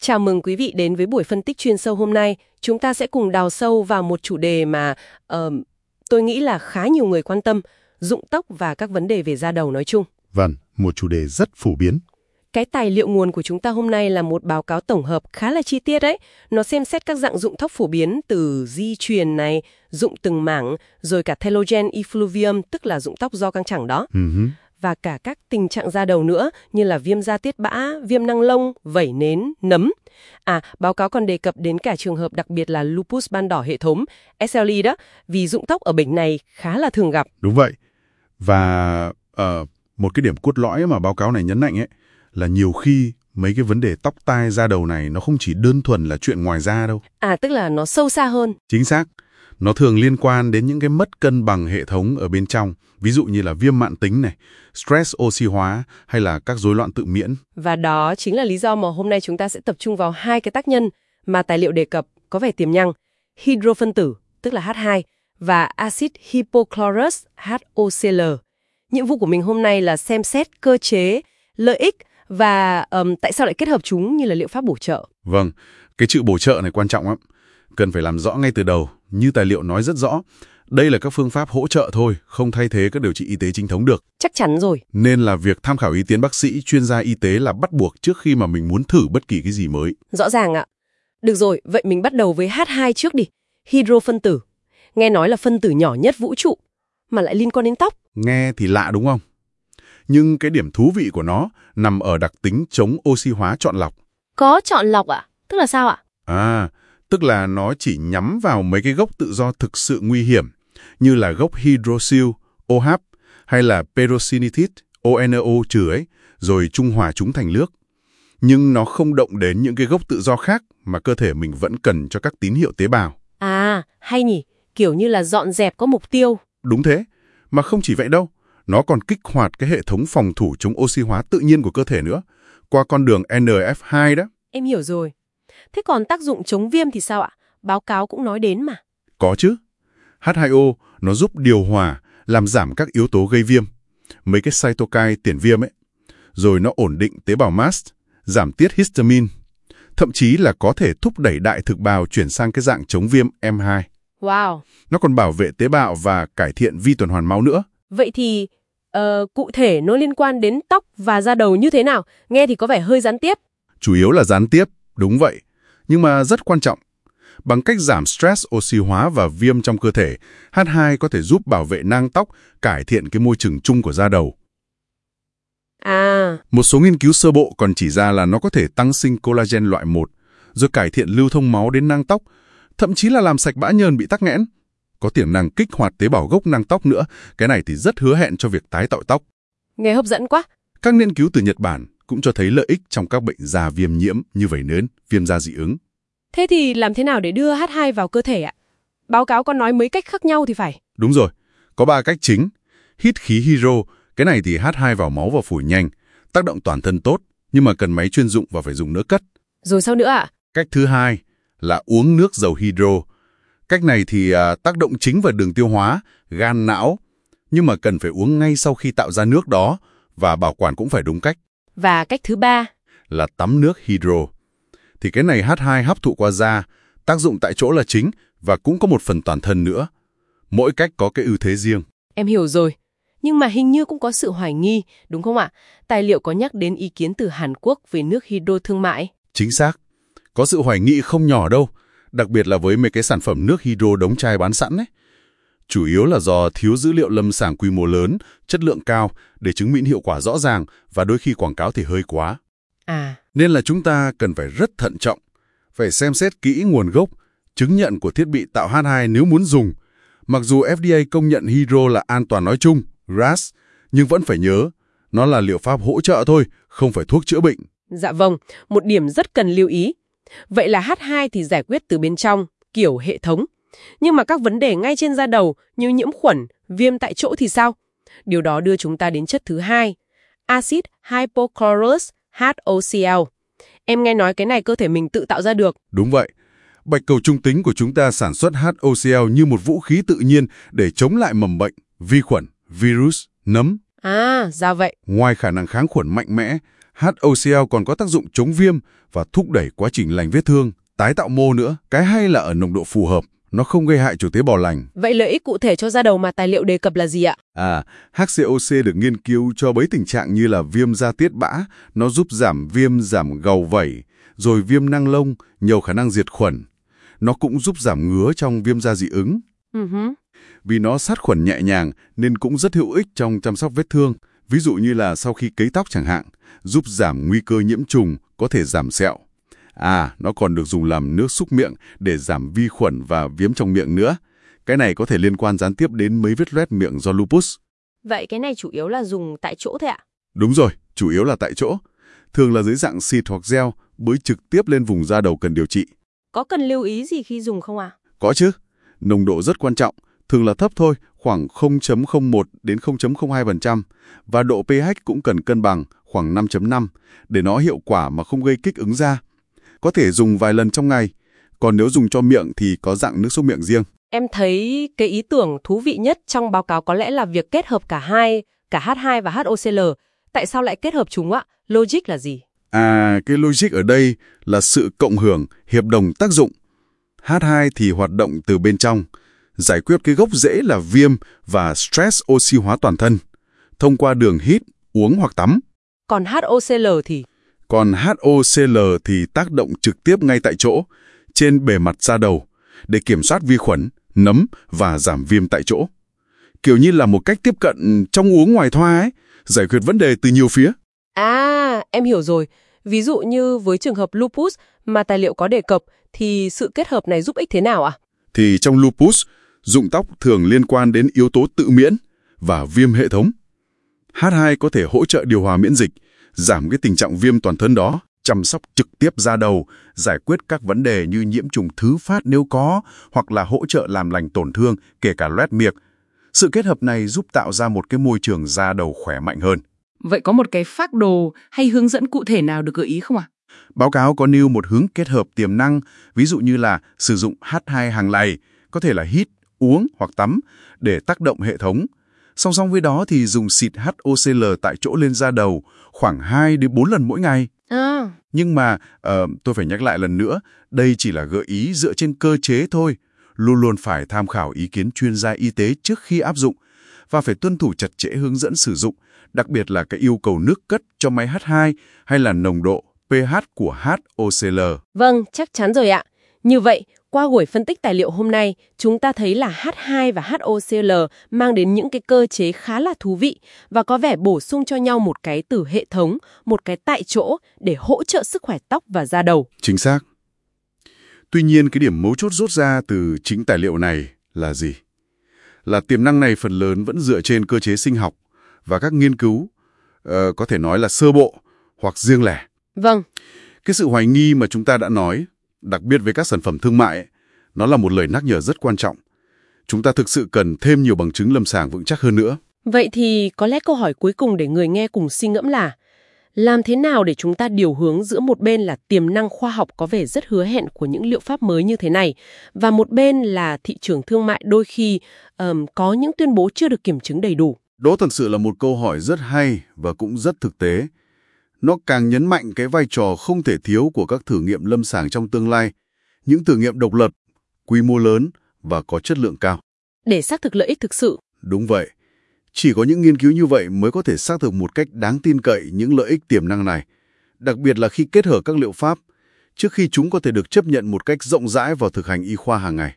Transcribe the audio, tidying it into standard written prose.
Chào mừng quý vị đến với buổi phân tích chuyên sâu hôm nay. Chúng ta sẽ cùng đào sâu vào một chủ đề mà tôi nghĩ là khá nhiều người quan tâm, rụng tóc và các vấn đề về da đầu nói chung. Vâng, một chủ đề rất phổ biến. Cái tài liệu nguồn của chúng ta hôm nay là một báo cáo tổng hợp khá là chi tiết đấy. Nó xem xét các dạng rụng tóc phổ biến từ di truyền này, rụng từng mảng, rồi cả telogen effluvium, tức là rụng tóc do căng thẳng đó. Và cả các tình trạng da đầu nữa như là viêm da tiết bã, viêm năng lông, vẩy nến, nấm. Báo cáo còn đề cập đến cả trường hợp đặc biệt là lupus ban đỏ hệ thống, SLE đó, vì rụng tóc ở bệnh này khá là thường gặp. Đúng vậy. Và một cái điểm cốt lõi mà báo cáo này nhấn mạnh ấy là nhiều khi mấy cái vấn đề tóc tai da đầu này nó không chỉ đơn thuần là chuyện ngoài da đâu. Tức là nó sâu xa hơn. Chính xác. Nó thường liên quan đến những cái mất cân bằng hệ thống ở bên trong, ví dụ như là viêm mãn tính này, stress oxy hóa hay là các rối loạn tự miễn. Và đó chính là lý do mà hôm nay chúng ta sẽ tập trung vào hai cái tác nhân mà tài liệu đề cập có vẻ tiềm năng, hydro phân tử, tức là H2, và axit hypochlorous, HOCl. Nhiệm vụ của mình hôm nay là xem xét cơ chế, lợi ích và tại sao lại kết hợp chúng như là liệu pháp bổ trợ. Vâng, cái chữ bổ trợ này quan trọng lắm. Cần phải làm rõ ngay từ đầu, như tài liệu nói rất rõ. Đây là các phương pháp hỗ trợ thôi, không thay thế các điều trị y tế chính thống được. Chắc chắn rồi. Nên là việc tham khảo ý kiến bác sĩ, chuyên gia y tế là bắt buộc trước khi mà mình muốn thử bất kỳ cái gì mới. Rõ ràng ạ. Được rồi, vậy mình bắt đầu với H2 trước đi. Hydro phân tử. Nghe nói là phân tử nhỏ nhất vũ trụ, mà lại liên quan đến tóc. Nghe thì lạ đúng không? Nhưng cái điểm thú vị của nó nằm ở đặc tính chống oxy hóa chọn lọc. Có chọn lọc ạ? Tức là sao ạ? Tức là nó chỉ nhắm vào mấy cái gốc tự do thực sự nguy hiểm, như là gốc hydroxyl, OH, hay là peroxynitrite, ONO- ấy, rồi trung hòa chúng thành nước. Nhưng nó không động đến những cái gốc tự do khác mà cơ thể mình vẫn cần cho các tín hiệu tế bào. Hay nhỉ, kiểu như là dọn dẹp có mục tiêu. Đúng thế, mà không chỉ vậy đâu, nó còn kích hoạt cái hệ thống phòng thủ chống oxy hóa tự nhiên của cơ thể nữa, qua con đường NF2 đó. Em hiểu rồi. Thế còn tác dụng chống viêm thì sao ạ? Báo cáo cũng nói đến mà. Có chứ. H2O nó giúp điều hòa, làm giảm các yếu tố gây viêm, mấy cái cytokine tiền viêm ấy. Rồi nó ổn định tế bào mast, giảm tiết histamine. Thậm chí là có thể thúc đẩy đại thực bào chuyển sang cái dạng chống viêm M2. Wow. Nó còn bảo vệ tế bào và cải thiện vi tuần hoàn máu nữa. Vậy thì cụ thể nó liên quan đến tóc và da đầu như thế nào? Nghe thì có vẻ hơi gián tiếp. Chủ yếu là gián tiếp, đúng vậy. Nhưng mà rất quan trọng. Bằng cách giảm stress oxy hóa và viêm trong cơ thể, H2 có thể giúp bảo vệ nang tóc, cải thiện cái môi trường chung của da đầu. Một số nghiên cứu sơ bộ còn chỉ ra là nó có thể tăng sinh collagen loại 1, rồi cải thiện lưu thông máu đến nang tóc, thậm chí là làm sạch bã nhờn bị tắc nghẽn. Có tiềm năng kích hoạt tế bào gốc nang tóc nữa, cái này thì rất hứa hẹn cho việc tái tạo tóc. Nghe hấp dẫn quá. Các nghiên cứu từ Nhật Bản cũng cho thấy lợi ích trong các bệnh da viêm nhiễm như vẩy nến, viêm da dị ứng. Thế thì làm thế nào để đưa H2 vào cơ thể ạ? Báo cáo có nói mấy cách khác nhau thì phải. Đúng rồi, có 3 cách chính. Hít khí hydro, cái này thì H2 vào máu và phổi nhanh, tác động toàn thân tốt, nhưng mà cần máy chuyên dụng và phải dùng nước cất. Rồi sao nữa ạ? Cách thứ hai là uống nước dầu hydro. Cách này thì tác động chính vào đường tiêu hóa, gan, não, nhưng mà cần phải uống ngay sau khi tạo ra nước đó và bảo quản cũng phải đúng cách. Và cách thứ ba là tắm nước hydro. Thì cái này H2 hấp thụ qua da, tác dụng tại chỗ là chính và cũng có một phần toàn thân nữa. Mỗi cách có cái ưu thế riêng. Em hiểu rồi. Nhưng mà hình như cũng có sự hoài nghi, đúng không ạ? Tài liệu có nhắc đến ý kiến từ Hàn Quốc về nước hydro thương mại. Chính xác. Có sự hoài nghi không nhỏ đâu, đặc biệt là với mấy cái sản phẩm nước hydro đóng chai bán sẵn ấy. Chủ yếu là do thiếu dữ liệu lâm sàng quy mô lớn, chất lượng cao để chứng minh hiệu quả rõ ràng và đôi khi quảng cáo thì hơi quá. Nên là chúng ta cần phải rất thận trọng, phải xem xét kỹ nguồn gốc, chứng nhận của thiết bị tạo H2 nếu muốn dùng. Mặc dù FDA công nhận hydro là an toàn nói chung, GRAS, nhưng vẫn phải nhớ, nó là liệu pháp hỗ trợ thôi, không phải thuốc chữa bệnh. Dạ vâng, một điểm rất cần lưu ý. Vậy là H2 thì giải quyết từ bên trong, kiểu hệ thống. Nhưng mà các vấn đề ngay trên da đầu như nhiễm khuẩn, viêm tại chỗ thì sao? Điều đó đưa chúng ta đến chất thứ hai, axit hypochlorous, HOCl. Em nghe nói cái này cơ thể mình tự tạo ra được. Đúng vậy. Bạch cầu trung tính của chúng ta sản xuất HOCl như một vũ khí tự nhiên để chống lại mầm bệnh, vi khuẩn, virus, nấm. Ra vậy. Ngoài khả năng kháng khuẩn mạnh mẽ, HOCl còn có tác dụng chống viêm và thúc đẩy quá trình lành vết thương, tái tạo mô nữa. Cái hay là ở nồng độ phù hợp, nó không gây hại chủ tế bào lành. Vậy lợi ích cụ thể cho da đầu mà tài liệu đề cập là gì ạ? HCOC được nghiên cứu cho mấy tình trạng như là viêm da tiết bã, nó giúp giảm viêm, giảm gầu vẩy, rồi viêm nang lông, nhiều khả năng diệt khuẩn. Nó cũng giúp giảm ngứa trong viêm da dị ứng. Vì nó sát khuẩn nhẹ nhàng nên cũng rất hữu ích trong chăm sóc vết thương. Ví dụ như là sau khi cấy tóc chẳng hạn, giúp giảm nguy cơ nhiễm trùng, có thể giảm sẹo. Nó còn được dùng làm nước súc miệng để giảm vi khuẩn và viêm trong miệng nữa. Cái này có thể liên quan gián tiếp đến mấy vết loét miệng do lupus. Vậy cái này chủ yếu là dùng tại chỗ thôi ạ? Đúng rồi, chủ yếu là tại chỗ. Thường là dưới dạng xịt hoặc gel, bới trực tiếp lên vùng da đầu cần điều trị. Có cần lưu ý gì khi dùng không ạ? Có chứ. Nồng độ rất quan trọng, thường là thấp thôi, khoảng 0,01 đến 0,02%. Và độ pH cũng cần cân bằng, khoảng 5,5, để nó hiệu quả mà không gây kích ứng da. Có thể dùng vài lần trong ngày, còn nếu dùng cho miệng thì có dạng nước súc miệng riêng. Em thấy cái ý tưởng thú vị nhất trong báo cáo có lẽ là việc kết hợp cả hai, cả H2 và HOCl. Tại sao lại kết hợp chúng ạ? Logic là gì? Cái logic ở đây là sự cộng hưởng, hiệp đồng tác dụng. H2 thì hoạt động từ bên trong, giải quyết cái gốc rễ là viêm và stress oxy hóa toàn thân, thông qua đường hít, uống hoặc tắm. Còn HOCl thì? Còn HOCl thì tác động trực tiếp ngay tại chỗ, trên bề mặt da đầu, để kiểm soát vi khuẩn, nấm và giảm viêm tại chỗ. Kiểu như là một cách tiếp cận trong uống ngoài thoa ấy, giải quyết vấn đề từ nhiều phía. Em hiểu rồi. Ví dụ như với trường hợp lupus mà tài liệu có đề cập thì sự kết hợp này giúp ích thế nào ạ? Thì trong lupus, rụng tóc thường liên quan đến yếu tố tự miễn và viêm hệ thống. H2 có thể hỗ trợ điều hòa miễn dịch, giảm cái tình trạng viêm toàn thân đó, chăm sóc trực tiếp da đầu, giải quyết các vấn đề như nhiễm trùng thứ phát nếu có, hoặc là hỗ trợ làm lành tổn thương, kể cả loét miệng. Sự kết hợp này giúp tạo ra một cái môi trường da đầu khỏe mạnh hơn. Vậy có một cái phác đồ hay hướng dẫn cụ thể nào được gợi ý không ạ? Báo cáo có nêu một hướng kết hợp tiềm năng, ví dụ như là sử dụng H2 hàng ngày, có thể là hít, uống hoặc tắm để tác động hệ thống. Song song với đó thì dùng xịt HOCl tại chỗ lên da đầu khoảng 2 đến 4 lần mỗi ngày. Nhưng mà tôi phải nhắc lại lần nữa, đây chỉ là gợi ý dựa trên cơ chế thôi. Luôn luôn phải tham khảo ý kiến chuyên gia y tế trước khi áp dụng và phải tuân thủ chặt chẽ hướng dẫn sử dụng, đặc biệt là cái yêu cầu nước cất cho máy H2 hay là nồng độ pH của HOCl. Vâng, chắc chắn rồi ạ. Như vậy, qua buổi phân tích tài liệu hôm nay, chúng ta thấy là H2 và HOCl mang đến những cái cơ chế khá là thú vị và có vẻ bổ sung cho nhau một cái từ hệ thống, một cái tại chỗ để hỗ trợ sức khỏe tóc và da đầu. Chính xác. Tuy nhiên, cái điểm mấu chốt rút ra từ chính tài liệu này là gì? Là tiềm năng này phần lớn vẫn dựa trên cơ chế sinh học và các nghiên cứu, có thể nói là sơ bộ hoặc riêng lẻ. Vâng. Cái sự hoài nghi mà chúng ta đã nói, đặc biệt với các sản phẩm thương mại, nó là một lời nhắc nhở rất quan trọng. Chúng ta thực sự cần thêm nhiều bằng chứng lâm sàng vững chắc hơn nữa. Vậy thì có lẽ câu hỏi cuối cùng để người nghe cùng suy ngẫm là làm thế nào để chúng ta điều hướng giữa một bên là tiềm năng khoa học có vẻ rất hứa hẹn của những liệu pháp mới như thế này và một bên là thị trường thương mại đôi khi có những tuyên bố chưa được kiểm chứng đầy đủ? Đó thật sự là một câu hỏi rất hay và cũng rất thực tế. Nó càng nhấn mạnh cái vai trò không thể thiếu của các thử nghiệm lâm sàng trong tương lai, những thử nghiệm độc lập, quy mô lớn và có chất lượng cao. Để xác thực lợi ích thực sự. Đúng vậy. Chỉ có những nghiên cứu như vậy mới có thể xác thực một cách đáng tin cậy những lợi ích tiềm năng này, đặc biệt là khi kết hợp các liệu pháp, trước khi chúng có thể được chấp nhận một cách rộng rãi vào thực hành y khoa hàng ngày.